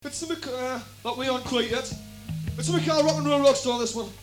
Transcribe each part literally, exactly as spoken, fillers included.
It's something uh, that we aren't quite yet. It's something called Rock and Roll Rockstar, this one.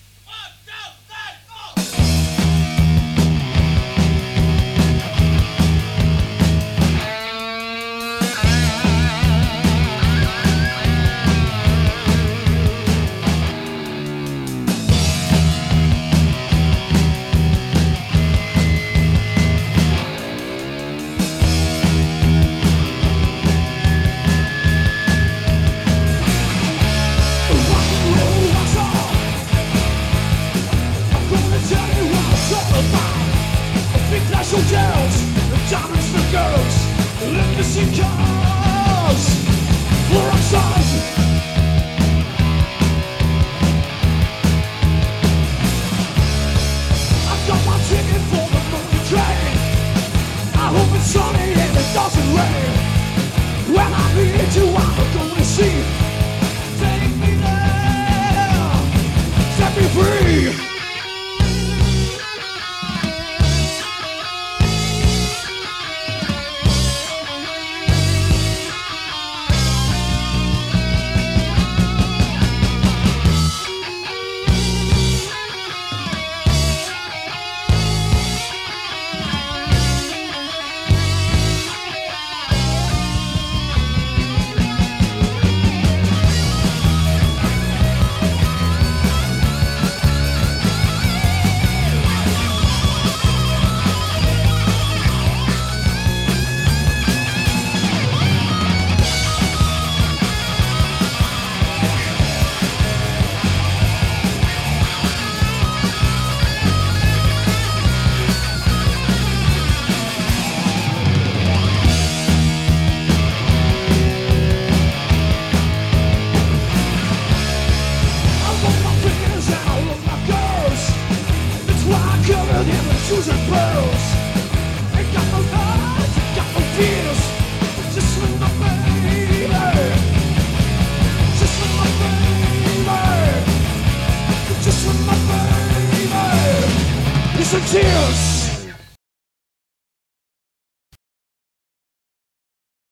Hotels, diamonds for girls, limousine cars, we're outside. I've got my ticket for the morning train. I hope it's sunny and it doesn't rain. When I meet you, I'm going to see. Take me there, set me free. Shoes and pearls. Ain't got no lies, ain't got no fears. Just with my baby, just with my baby, just with my baby. It's some tears.